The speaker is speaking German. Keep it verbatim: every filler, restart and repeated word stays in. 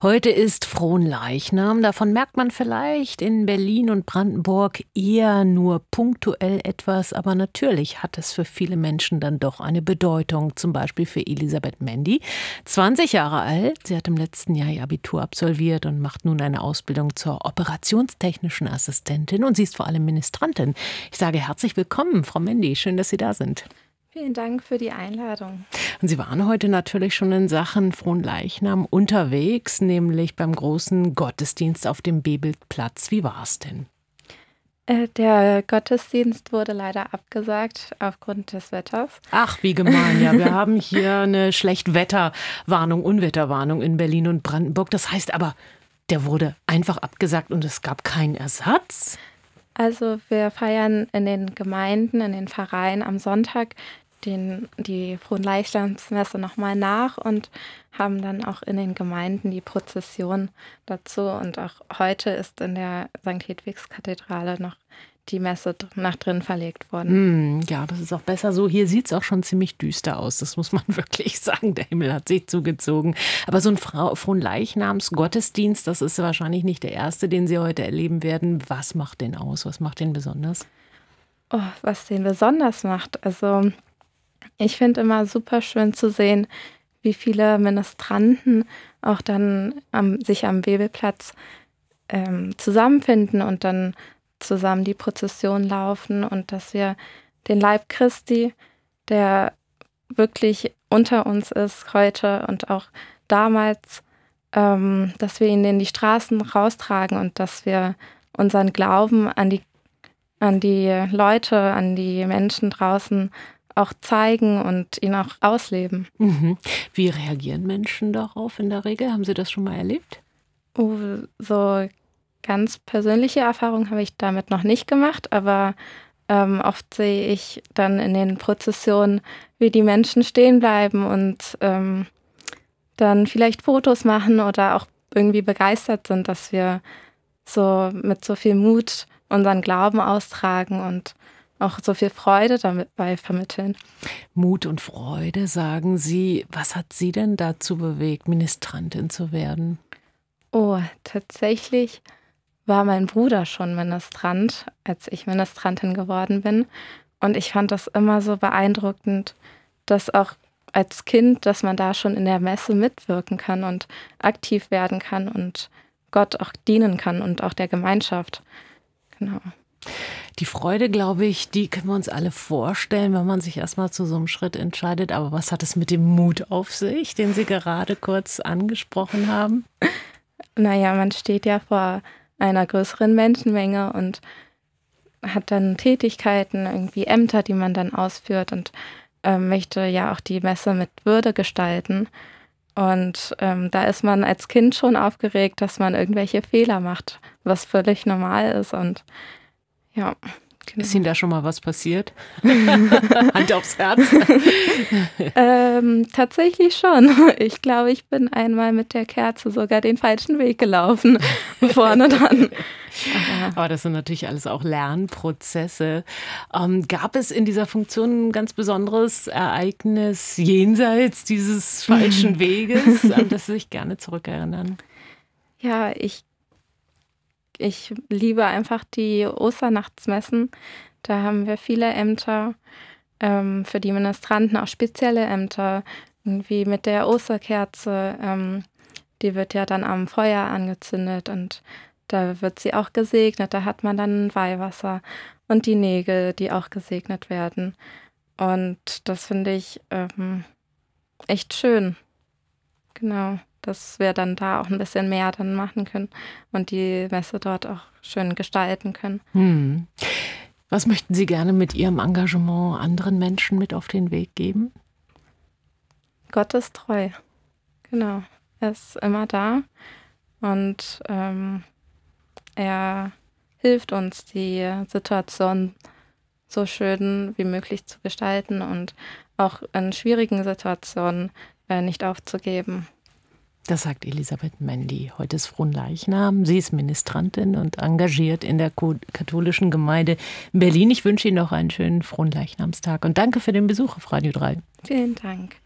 Heute ist Fronleichnam. Davon merkt man vielleicht in Berlin und Brandenburg eher nur punktuell etwas, aber natürlich hat es für viele Menschen dann doch eine Bedeutung. Zum Beispiel für Elisabeth Mendy, zwanzig Jahre alt. Sie hat im letzten Jahr ihr Abitur absolviert und macht nun eine Ausbildung zur operationstechnischen Assistentin. Und sie ist vor allem Ministrantin. Ich sage herzlich willkommen, Frau Mendy. Schön, dass Sie da sind. Vielen Dank für die Einladung. Und Sie waren heute natürlich schon in Sachen Fronleichnam unterwegs, nämlich beim großen Gottesdienst auf dem Bebelplatz. Wie war es denn? Äh, der Gottesdienst wurde leider abgesagt aufgrund des Wetters. Ach, wie gemein. Ja, wir haben hier eine Schlechtwetterwarnung, Unwetterwarnung in Berlin und Brandenburg. Das heißt aber, der wurde einfach abgesagt und es gab keinen Ersatz? Also wir feiern in den Gemeinden, in den Pfarreien am Sonntag den, die Fronleichnamsmesse nochmal nach und haben dann auch in den Gemeinden die Prozession dazu. Und auch heute ist in der Sankt Hedwigs-Kathedrale noch die Messe nach drin verlegt worden. Mm, ja, das ist auch besser so. Hier sieht es auch schon ziemlich düster aus. Das muss man wirklich sagen. Der Himmel hat sich zugezogen. Aber so ein Fronleichnams-Gottesdienst, das ist wahrscheinlich nicht der erste, den Sie heute erleben werden. Was macht den aus? Was macht den besonders? Oh, was den besonders macht? Also ich finde immer super schön zu sehen, wie viele Ministranten auch dann am, sich am Bebelplatz ähm, zusammenfinden und dann zusammen die Prozession laufen und dass wir den Leib Christi, der wirklich unter uns ist heute und auch damals, ähm, dass wir ihn in die Straßen raustragen und dass wir unseren Glauben an die, an die Leute, an die Menschen draußen auch zeigen und ihn auch ausleben. Mhm. Wie reagieren Menschen darauf in der Regel? Haben Sie das schon mal erlebt? Oh, so ganz persönliche Erfahrungen habe ich damit noch nicht gemacht, aber ähm, oft sehe ich dann in den Prozessionen, wie die Menschen stehen bleiben und ähm, dann vielleicht Fotos machen oder auch irgendwie begeistert sind, dass wir so mit so viel Mut unseren Glauben austragen und auch so viel Freude dabei vermitteln. Mut und Freude, sagen Sie. Was hat Sie denn dazu bewegt, Ministrantin zu werden? Oh, tatsächlich war mein Bruder schon Ministrant, als ich Ministrantin geworden bin. Und ich fand das immer so beeindruckend, dass auch als Kind, dass man da schon in der Messe mitwirken kann und aktiv werden kann und Gott auch dienen kann und auch der Gemeinschaft. Genau. Die Freude, glaube ich, die können wir uns alle vorstellen, wenn man sich erstmal zu so einem Schritt entscheidet. Aber was hat es mit dem Mut auf sich, den Sie gerade kurz angesprochen haben? Naja, man steht ja vor einer größeren Menschenmenge und hat dann Tätigkeiten, irgendwie Ämter, die man dann ausführt und äh, möchte ja auch die Messe mit Würde gestalten. Und ähm, da ist man als Kind schon aufgeregt, dass man irgendwelche Fehler macht, was völlig normal ist. Und ja, genau. Ist Ihnen da schon mal was passiert? Hand aufs Herz. ähm, tatsächlich schon. Ich glaube, ich bin einmal mit der Kerze sogar den falschen Weg gelaufen, vorne dran. Aber, Aber das sind natürlich alles auch Lernprozesse. Ähm, gab es in dieser Funktion ein ganz besonderes Ereignis jenseits dieses falschen Weges, an das Sie sich gerne zurückerinnern? Ja, ich Ich liebe einfach die Osternachtsmessen. Da haben wir viele Ämter, ähm, für die Ministranten auch spezielle Ämter, irgendwie mit der Osterkerze. Ähm, die wird ja dann am Feuer angezündet und da wird sie auch gesegnet. Da hat man dann Weihwasser und die Nägel, die auch gesegnet werden. Und das finde ich ähm, echt schön. Genau. Dass wir dann da auch ein bisschen mehr dann machen können und die Messe dort auch schön gestalten können. Hm. Was möchten Sie gerne mit Ihrem Engagement anderen Menschen mit auf den Weg geben? Gott ist treu. Genau. Er ist immer da und ähm, er hilft uns, die Situation so schön wie möglich zu gestalten und auch in schwierigen Situationen äh, nicht aufzugeben. Das sagt Elisabeth Mendy. Heute ist Fronleichnam. Sie ist Ministrantin und engagiert in der katholischen Gemeinde Berlin. Ich wünsche Ihnen noch einen schönen Fronleichnamstag und danke für den Besuch auf Radio drei. Vielen Dank.